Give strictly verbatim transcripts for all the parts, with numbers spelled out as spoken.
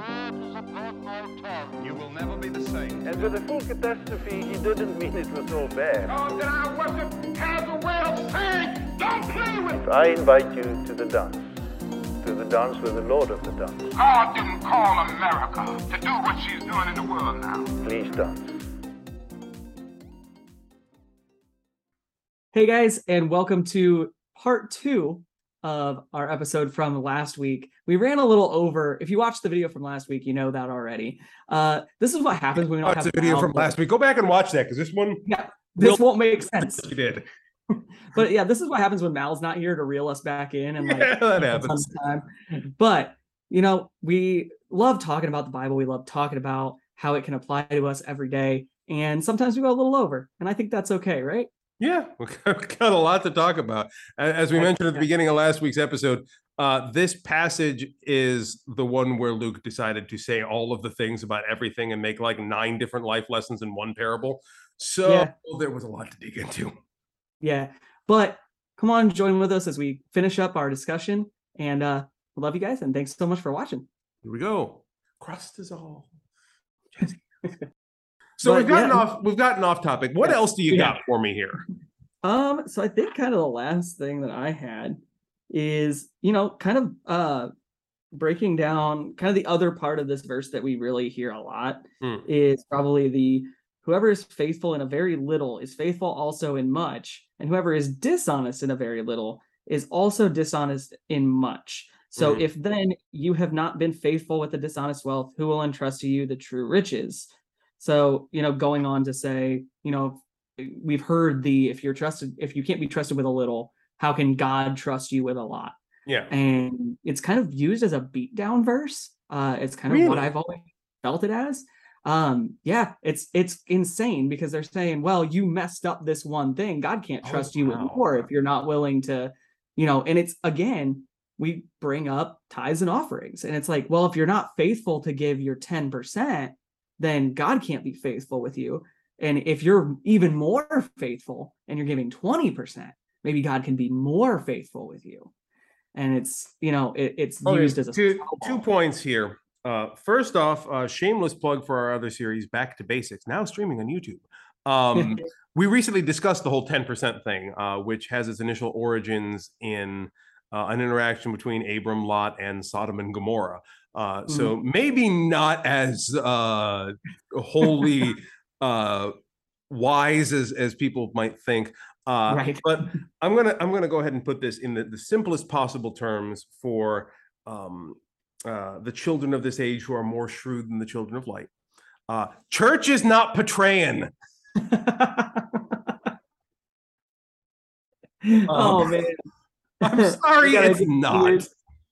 You will never be the same. And with the full catastrophe, he didn't mean it was all bad. Oh, that I worship has a way of saying, don't play with. I invite you to the dance. To the dance with the Lord of the dance. God didn't call America to do what she's doing in the world now. Please dance. Hey guys, and welcome to part two of our episode from last week. We ran a little over. If you watched the video from last week, you know that already. Uh, this is what happens when we don't Watch have the video from last week. Go back and watch that because this one, Yeah, this won't make sense. you did. But yeah, this is what happens when Mal's not here to reel us back in and like Yeah, that happens. time. But you know, we love talking about the Bible. We love talking about how it can apply to us every day, and sometimes we go a little over, and I think that's okay, right? Yeah, we've got a lot to talk about. As we mentioned at the beginning of last week's episode, uh, this passage is the one where Luke decided to say all of the things about everything and make like nine different life lessons in one parable. So Yeah. there was a lot to dig into. Yeah, but come on, join with us as we finish up our discussion, and uh, we love you guys, and thanks so much for watching. Here we go. Crust is all. So But, we've gotten yeah. off. We've gotten off topic. What Yeah. else do you Yeah. got for me here? Um, so I think kind of the last thing that I had is, you know, kind of uh breaking down kind of the other part of this verse that we really hear a lot Hmm. is probably the whoever is faithful in a very little is faithful also in much, and whoever is dishonest in a very little is also dishonest in much. So Mhm. if then you have not been faithful with the dishonest wealth, who will entrust to you the true riches? So, you know, going on to say, you know, we've heard the if you're trusted, if you can't be trusted with a little, how can God trust you with a lot? Yeah. And it's kind of used as a beatdown verse. Uh, it's kind of what Really? I've always felt it as. Um, yeah, it's it's insane because they're saying, well, you messed up this one thing. God can't Oh, trust you with wow. more if you're not willing to, you know, and it's again, we bring up tithes and offerings. And it's like, well, if you're not faithful to give your ten percent, then God can't be faithful with you. And if you're even more faithful and you're giving twenty percent, maybe God can be more faithful with you. And it's, you know, it, it's Okay, used as a two, snowball. two points here. Uh, first off, uh, shameless plug for our other series, Back to Basics, now streaming on YouTube. Um, we recently discussed the whole ten percent thing, uh, which has its initial origins in uh, an interaction between Abram, Lot, and Sodom and Gomorrah. Uh, so maybe not as uh, wholly uh, wise as, as people might think. Uh, Right. But I'm gonna I'm gonna go ahead and put this in the, the simplest possible terms for um, uh, the children of this age who are more shrewd than the children of light. Uh, church is not portraying. Oh Um, man. I'm sorry, You gotta it's get not.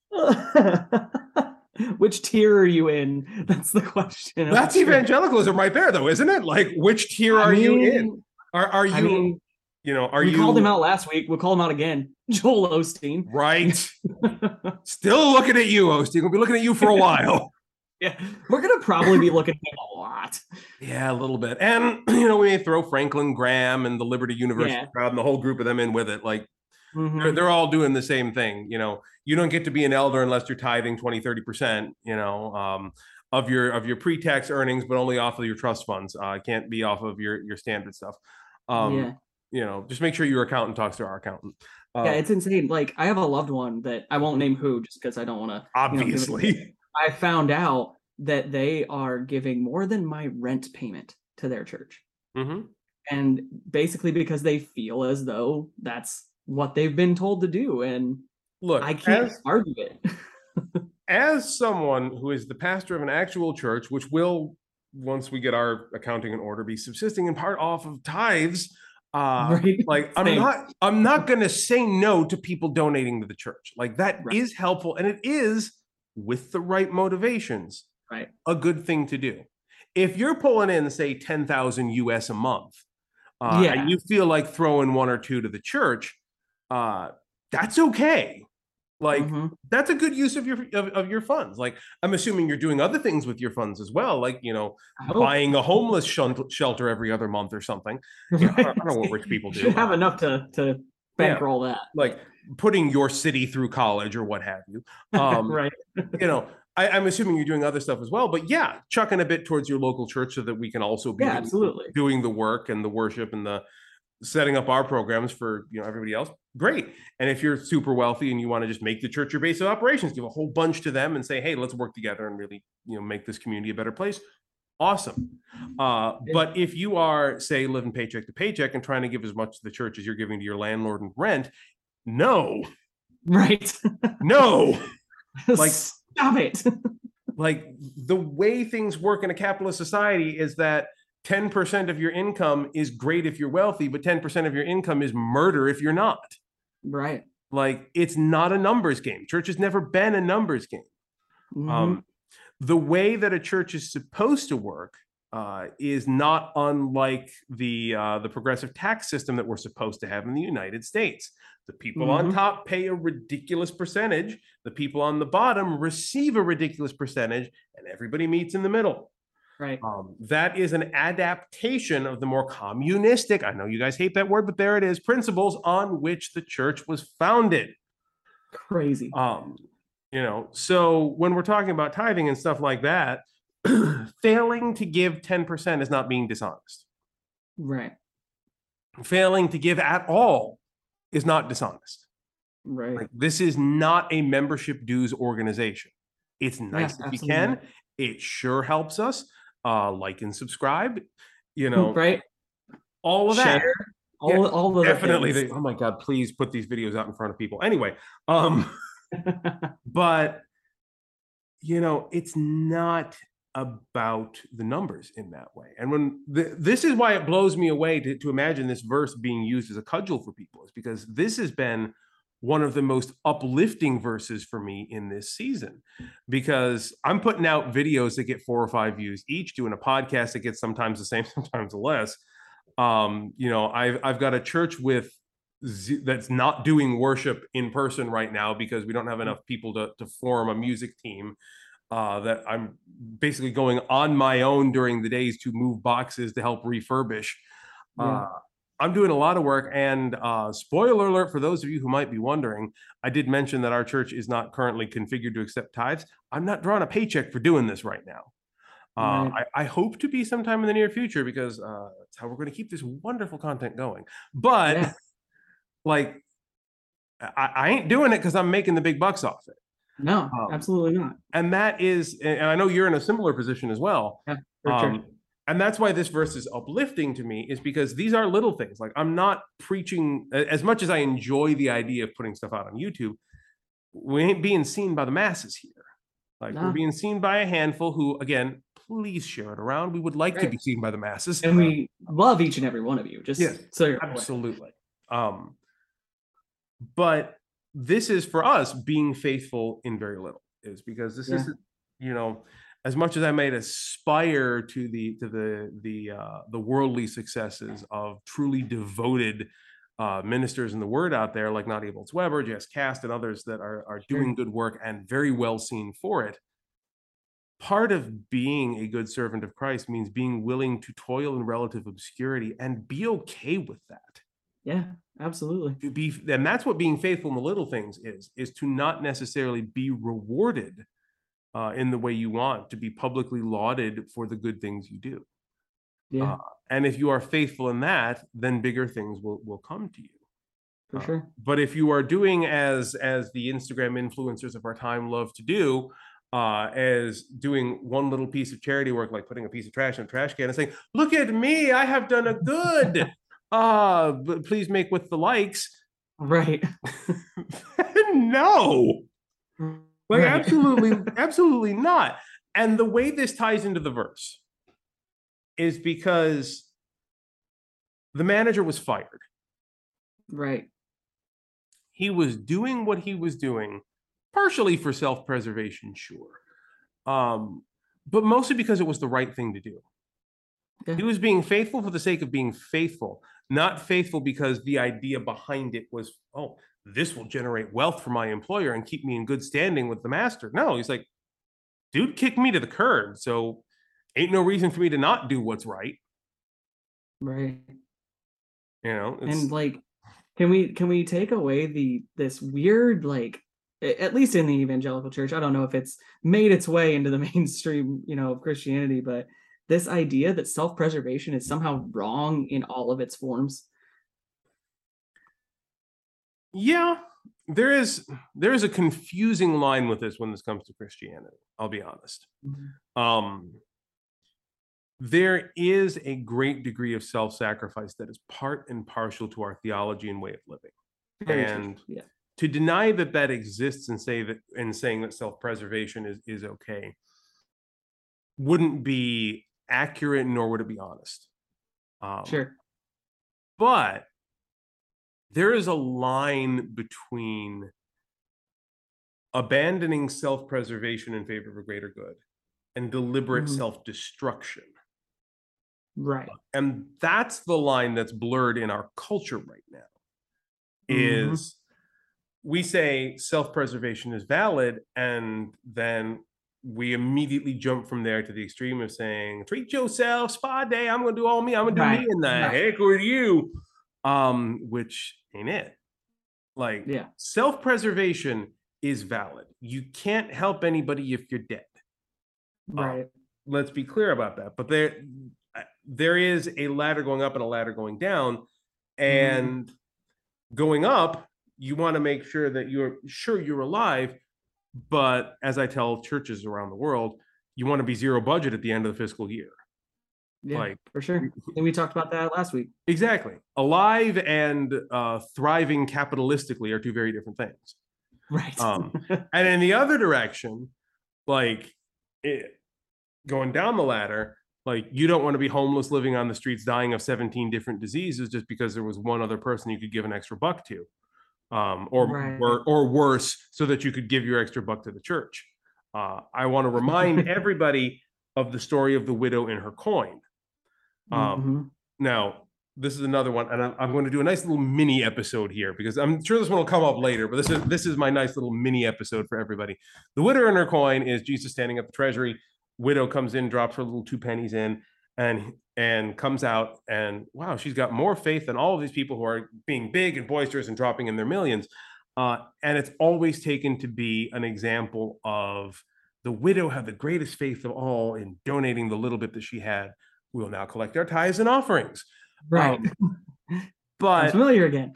weird. Which tier are you in? That's the question. That's evangelicalism right there, though, isn't it? Like, which tier are you in? Are are you? I mean, you know, are we you? called him out last week. We'll call him out again. Joel Osteen. Right. Still looking at you, Osteen. We'll be looking at you for a while. Yeah, we're gonna probably be looking at him a lot. Yeah, a little bit. And, you know, we may throw Franklin Graham and the Liberty University Yeah. crowd and the whole group of them in with it. Like, Mhm. they're, they're all doing the same thing. You know, you don't get to be an elder unless you're tithing twenty, thirty percent, you know, um, of your of your pre-tax earnings, but only off of your trust funds. Uh, it can't be off of your, your standard stuff. Um, Yeah. You know, just make sure your accountant talks to our accountant. Uh, Yeah, it's insane. Like, I have a loved one that I won't name who just because I don't want to. obviously. I found out that they are giving more than my rent payment to their church. hmm And basically because they feel as though that's what they've been told to do. And Look, I can't as, argue it. as someone who is the pastor of an actual church, which will, once we get our accounting in order, be subsisting in part off of tithes. Uh, Right. like I'm Same. not, I'm not going to say no to people donating to the church. Like that Right. is helpful, and it is with the right motivations, Right. a good thing to do. If you're pulling in, say, ten thousand U S a month, uh, Yeah. and you feel like throwing one or two to the church, uh, that's okay. Like Mhm. that's a good use of your of, of your funds. Like I'm assuming you're doing other things with your funds as well, like you know, I hope. buying a homeless shun- shelter every other month or something. You know, I, don't, I don't know what rich people do. Should have enough to to bankroll that. Like putting your city through college or what have you. Um, Right. You know, I, I'm assuming you're doing other stuff as well, but yeah, chucking a bit towards your local church so that we can also be Yeah, doing, absolutely. doing the work and the worship and the setting up our programs for, you know, everybody else. Great. And if you're super wealthy and you want to just make the church your base of operations, give a whole bunch to them and say, hey, let's work together and really, you know, make this community a better place. Awesome. Uh, but if you are, say, living paycheck to paycheck and trying to give as much to the church as you're giving to your landlord and rent, no, Right. no, like, stop it. like the way things work in a capitalist society is that ten percent of your income is great if you're wealthy, but ten percent of your income is murder if you're not. Right. Like, it's not a numbers game. Church has never been a numbers game. Mhm. Um, the way that a church is supposed to work uh, is not unlike the uh, the progressive tax system that we're supposed to have in the United States. The people on Mhm. top pay a ridiculous percentage. The people on the bottom receive a ridiculous percentage, and everybody meets in the middle. Right. Um, that is an adaptation of the more communistic, I know you guys hate that word, but there it is, principles on which the church was founded. Crazy. Um, you know, so when we're talking about tithing and stuff like that, failing to give ten percent is not being dishonest. Right. Failing to give at all is not dishonest. Right. Like, this is not a membership dues organization. It's nice Yeah, if you absolutely. can. It sure helps us. Uh, like and subscribe, you know, Right. all of that. Share. All, Yeah, all the Definitely. things. They, oh my God, please put these videos out in front of people. Anyway, um, but, you know, it's not about the numbers in that way. And when the, this is why it blows me away to, to imagine this verse being used as a cudgel for people, is because this has been one of the most uplifting verses for me in this season, because I'm putting out videos that get four or five views each, doing a podcast that gets sometimes the same, sometimes less. Um, you know, I've, I've got a church with z- that's not doing worship in person right now because we don't have enough people to, to form a music team. Uh, that I'm basically going on my own during the days to move boxes to help refurbish. Yeah. Uh, I'm doing a lot of work, and uh, spoiler alert for those of you who might be wondering, I did mention that our church is not currently configured to accept tithes. I'm not drawing a paycheck for doing this right now. Uh, Right. I, I hope to be sometime in the near future, because uh, that's how we're going to keep this wonderful content going. But Yeah. like, I, I ain't doing it because I'm making the big bucks off it. No, Um, absolutely not. And that is, and I know you're in a similar position as well. Yeah, for Um, sure. and that's why this verse is uplifting to me, is because these are little things. Like, I'm not preaching, as much as I enjoy the idea of putting stuff out on YouTube, we ain't being seen by the masses here. Like, No. we're being seen by a handful who, again, please share it around. We would like to Right. be seen by the masses. And we love each and every one of you. Just Yes, so you're aware. absolutely. Um, but this is for us being faithful in very little, is because this Yeah. is, you know, as much as I might aspire to the to the the uh, the worldly successes of truly devoted uh, ministers in the word out there, like Nadia Bolz-Weber, Jess Cast, and others that are are Sure. doing good work and very well seen for it. Part of being a good servant of Christ means being willing to toil in relative obscurity and be okay with that. Yeah, absolutely. To be, and that's what being faithful in the little things is, is to not necessarily be rewarded uh, in the way you want, to be publicly lauded for the good things you do. Yeah, Uh, and if you are faithful in that, then bigger things will, will come to you. for uh, sure. But if you are doing as, as the Instagram influencers of our time love to do, uh, as doing one little piece of charity work, like putting a piece of trash in a trash can and saying, look at me, I have done a good, uh, but please make with the likes. Right. No, like, Right. absolutely, absolutely not. And the way this ties into the verse is because the manager was fired. Right. He was doing what he was doing, partially for self-preservation, sure, um, but mostly because it was the right thing to do. Yeah. He was being faithful for the sake of being faithful, not faithful because the idea behind it was, oh, this will generate wealth for my employer and keep me in good standing with the master. No, he's like, dude kicked me to the curb, so ain't no reason for me to not do what's right. Right. You know, it's, And like, can we can we take away the this weird like at least in the evangelical church, I don't know if it's made its way into the mainstream, you know, of Christianity, but this idea that self-preservation is somehow wrong in all of its forms. Yeah, there is there is a confusing line with this when this comes to Christianity. I'll be honest. Mm-hmm. Um, there is a great degree of self-sacrifice that is part and partial to our theology and way of living, Very and true. Yeah. To deny that that exists and say that and saying that self-preservation is is okay wouldn't be accurate, nor would it be honest. Um, sure, but there is a line between abandoning self-preservation in favor of a greater good and deliberate mm-hmm. self-destruction. Right. And that's the line that's blurred in our culture right now. Mm-hmm. Is we say self-preservation is valid, and then we immediately jump from there to the extreme of saying, treat yourself, spa day, I'm going to do all me, I'm going to do right. me, and the right. heck with you. Um, which ain't it. Like, yeah. self-preservation is valid. You can't help anybody if you're dead. Right. Um, let's be clear about that. But there, there is a ladder going up and a ladder going down. And mm. going up, you want to make sure that you're sure you're alive. But as I tell churches around the world, you want to be zero budget at the end of the fiscal year. Yeah, like, for sure. And we talked about that last week. Exactly. Alive and uh, thriving capitalistically are two very different things. Right. Um, and in the other direction, like it, going down the ladder, like you don't want to be homeless, living on the streets, dying of seventeen different diseases just because there was one other person you could give an extra buck to, um, or, right. or or worse, so that you could give your extra buck to the church. Uh, I want to remind everybody of the story of the widow and her coin. Um, mm-hmm. Now, this is another one, and I'm, I'm going to do a nice little mini episode here because I'm sure this one will come up later, but this is this is my nice little mini episode for everybody. The widow and her coin is Jesus standing at the treasury. Widow comes in, drops her little two pennies in, and and comes out, and wow, she's got more faith than all of these people who are being big and boisterous and dropping in their millions. Uh, and it's always taken to be an example of the widow had the greatest faith of all in donating the little bit that she had. We'll now collect our tithes and offerings. Right. Um, but I'm familiar again.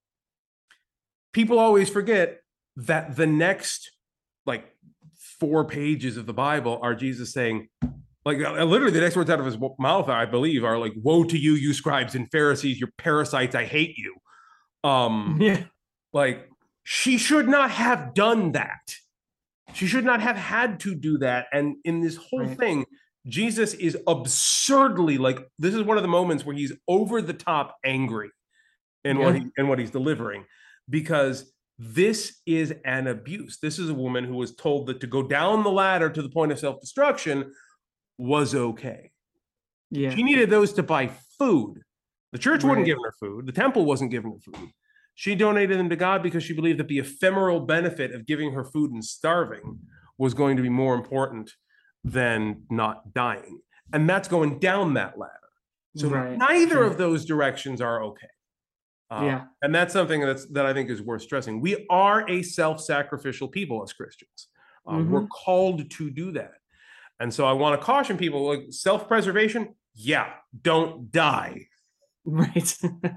People always forget that the next like four pages of the Bible are Jesus saying, like literally the next words out of his mouth, I believe, are like, woe to you, you scribes and Pharisees, you parasites, I hate you. Um, yeah. Like she should not have done that. She should not have had to do that. And in this whole right. thing, Jesus is absurdly like, this is one of the moments where he's over the top angry in yeah. what he in what he's delivering, because this is an abuse. This is a woman who was told that to go down the ladder to the point of self-destruction was okay. Yeah. She needed those to buy food. The church right. wouldn't give her food. The temple wasn't giving her food. She donated them to God because she believed that the ephemeral benefit of giving her food and starving was going to be more important than not dying. And that's going down that ladder. So right. neither sure. of those directions are okay. Uh, yeah. And that's something that's that I think is worth stressing. We are a self-sacrificial people as Christians. Uh, mm-hmm. We're called to do that. And so I want to caution people, like self-preservation, yeah, don't die. Right.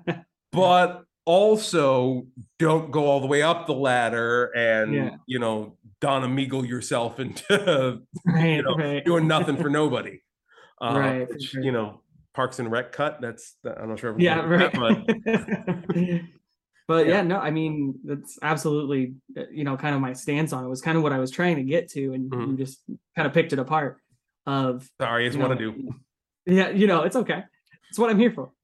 But also don't go all the way up the ladder and, yeah. you know, Don Amigo yourself into right, you know, right. doing nothing for nobody. Uh, right. Which, sure. You know, Parks and Rec cut. That's, I'm not sure. Yeah, right. That, but but yeah. yeah, no, I mean, that's absolutely, you know, kind of my stance on it. It was kind of what I was trying to get to, and mm-hmm. you just kind of picked it apart of. Sorry, it's what I do. Yeah, you know, it's okay. It's what I'm here for.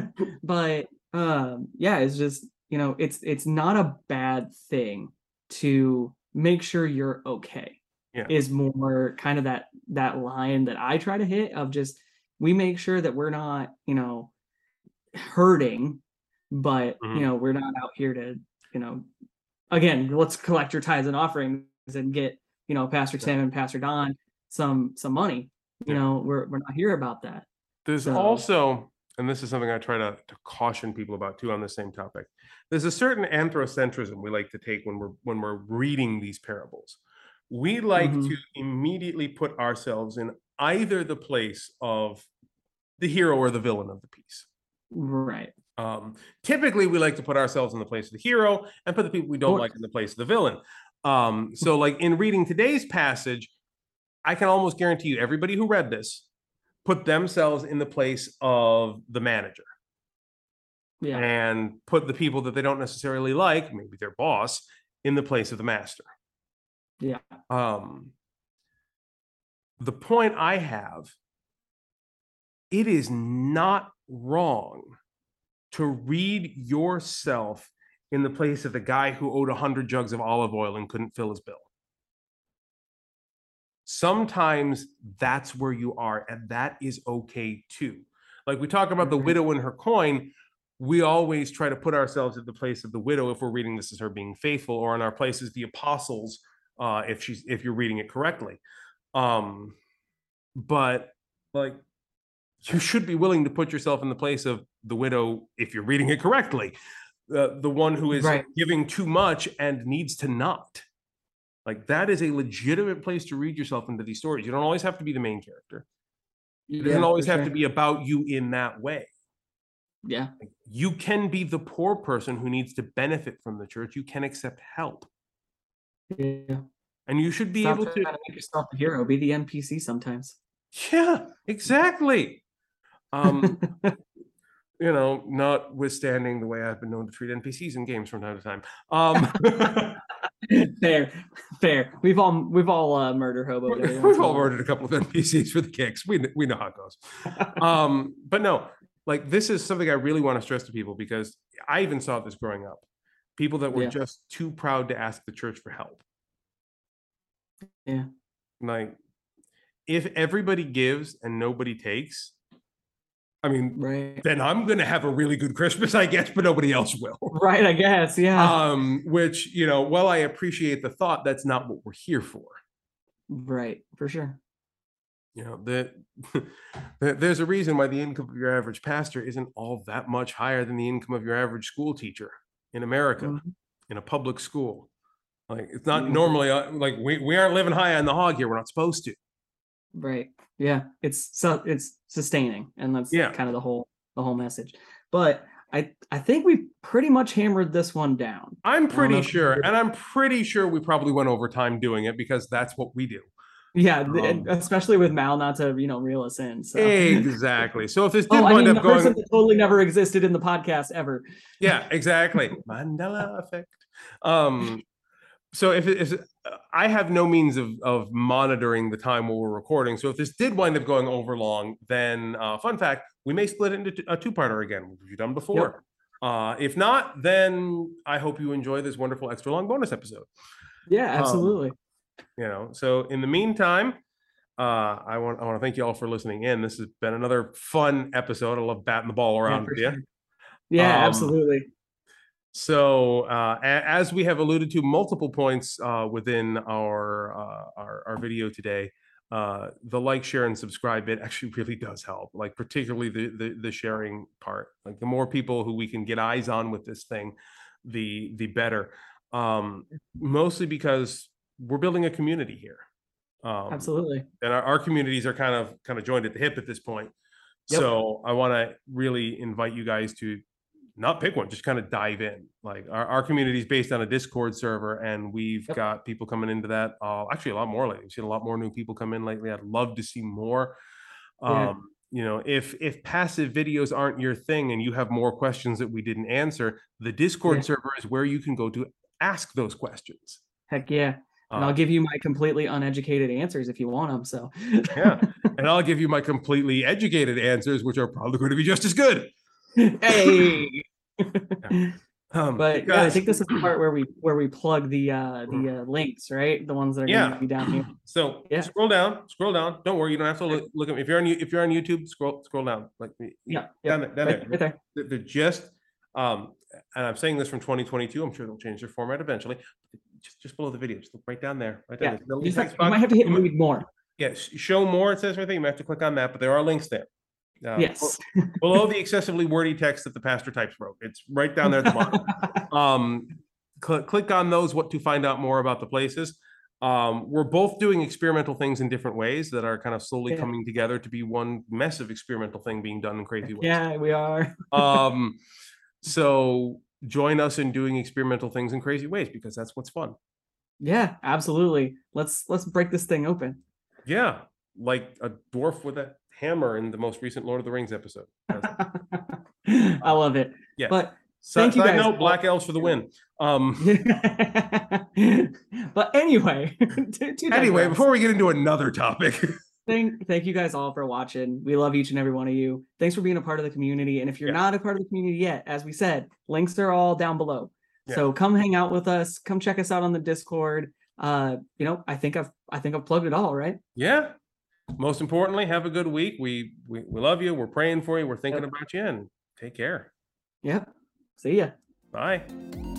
But um, yeah, it's just, you know, it's it's not a bad thing to make sure you're okay. Yeah. Is more kind of that that line that I try to hit of just, we make sure that we're not, you know, hurting, but mm-hmm. you know, we're not out here to, you know, again, let's collect your tithes and offerings and get, you know, Pastor Tim and Pastor Don some some money. You yeah. know, we're we're not here about that. There's so. also and this is something I try to, to caution people about too on the same topic. There's a certain anthropocentrism we like to take when we're when we're reading these parables. We like Mhm. to immediately put ourselves in either the place of the hero or the villain of the piece. Right. Um, typically, we like to put ourselves in the place of the hero and put the people we don't Course. like in the place of the villain. Um, so, like in reading today's passage, I can almost guarantee you, everybody who read this put themselves in the place of the manager Yeah. and put the people that they don't necessarily like, maybe their boss, in the place of the master. Yeah. Um, the point I have, it is not wrong to read yourself in the place of the guy who owed a hundred jugs of olive oil and couldn't fill his bill. Sometimes that's where you are, and that is okay too. Like we talk about the Mhm. widow and her coin, we always try to put ourselves in the place of the widow if we're reading this as her being faithful, or in our place as the apostles, uh, if she's if you're reading it correctly. Um, but like you should be willing to put yourself in the place of the widow if you're reading it correctly, uh, the one who is Right. giving too much and needs to not. Like that is a legitimate place to read yourself into these stories. You don't always have to be the main character. It Yeah, doesn't always for have sure. to be about you in that way. Yeah. You can be the poor person who needs to benefit from the church. You can accept help, Yeah. and you should be Stop able trying to. to make yourself the hero. Be the N P C sometimes. Yeah, exactly. Um, you know, notwithstanding the way I've been known to treat N P Cs in games from time to time. Um, fair, fair. We've all we've all uh, murder hobo. We've all murdered a couple of N P Cs for the kicks. We we know how it goes. Um, but no, like this is something I really want to stress to people because I even saw this growing up. People that were Yeah. just too proud to ask the church for help. Yeah. Like, if everybody gives and nobody takes, I mean, Right. then I'm going to have a really good Christmas, I guess, but nobody else will. Right. I guess. Yeah. Um, which, you know, while I appreciate the thought, that's not what we're here for. Right. For sure. You know, that there's a reason why the income of your average pastor isn't all that much higher than the income of your average school teacher in America, Mhm. in a public school. Like, it's not Mhm. normally uh, like we, we aren't living high on the hog here. We're not supposed to. Right. Yeah. It's so it's sustaining, and that's Yeah. kind of the whole the whole message. But I I think we pretty much hammered this one down. I'm I don't know pretty if you sure, agree. and I'm pretty sure we probably went over time doing it because that's what we do. Yeah, th- and Um, especially with Mal not to you know reel us in. So Exactly. So if this did Oh, I wind mean, the up going, person that totally never existed in the podcast ever. yeah, exactly. Mandela effect. Um, so if, it, if it- I have no means of of monitoring the time while we're recording, so if this did wind up going over long, then uh, fun fact, we may split it into t- a two-parter again, which we've done before. Uh, if not, then I hope you enjoy this wonderful extra long bonus episode. Yeah, Um, absolutely. You know, so in the meantime, uh, I want I want to thank you all for listening in. This has been another fun episode. I love batting the ball Yeah, around for with you. sure. Yeah, Um, absolutely. So, uh, a- as we have alluded to multiple points uh, within our, uh, our our video today, uh, the like, share, and subscribe bit actually really does help. Like particularly the, the the sharing part. Like the more people who we can get eyes on with this thing, the the better. Um, mostly because we're building a community here. Um, Absolutely. and our, our communities are kind of kind of joined at the hip at this point. Yep. So I want to really invite you guys to not pick one, just kind of dive in. Like our, our community is based on a Discord server, and we've Yep. got people coming into that. Uh, actually, a lot more lately. We've seen a lot more new people come in lately. I'd love to see more. Yeah. Um, you know, if if passive videos aren't your thing and you have more questions that we didn't answer, the Discord Yeah. server is where you can go to ask those questions. Heck yeah. And Uh, I'll give you my completely uneducated answers if you want them. So Yeah. And I'll give you my completely educated answers, which are probably going to be just as good. hey. Um, But yeah, I because- think this is the part where we where we plug the uh the uh, links, right? The ones that are Yeah. going to be down here. So Yeah. scroll down, scroll down. Don't worry, you don't have to look, look at me. If you're on you- if you're on YouTube, scroll scroll down. Like Yeah. down Yeah. there, down Right, there. right there. They're- They're just um, and I'm saying this from twenty twenty-two. I'm sure they'll change their format eventually. Just just below the video, just look right down there, right down Yeah. there. The You, just text have- you box. might have to hit You might- read more. Yeah, sh- show more. It says right there. You might have to click on that, but there are links there. Uh, Yes. Below the excessively wordy text that the pastor types wrote. It's right down there at the bottom. um, cl- click on those what to find out more about the places. Um, we're both doing experimental things in different ways that are kind of slowly Yeah. coming together to be one massive experimental thing being done in crazy ways. Yeah, we are. um, so join us in doing experimental things in crazy ways, because that's what's fun. Yeah, absolutely. Let's let's break this thing open. Yeah, like a dwarf with a hammer in the most recent Lord of the Rings episode. I love it. Yeah. But So, thank you side guys. note, Black Elves for the win. Um, but anyway, to, to anyway, digress. before we get into another topic. Thank, thank you guys all for watching. We love each and every one of you. Thanks for being a part of the community. And if you're Yeah. not a part of the community yet, as we said, links are all down below. Yeah. So come hang out with us. Come check us out on the Discord. Uh, you know, I think I've I think I've plugged it all, right? Yeah. Most importantly, have a good week. We we, we love you. We're praying for you. We're thinking Yep. about you, and take care. Yep. See ya. Bye.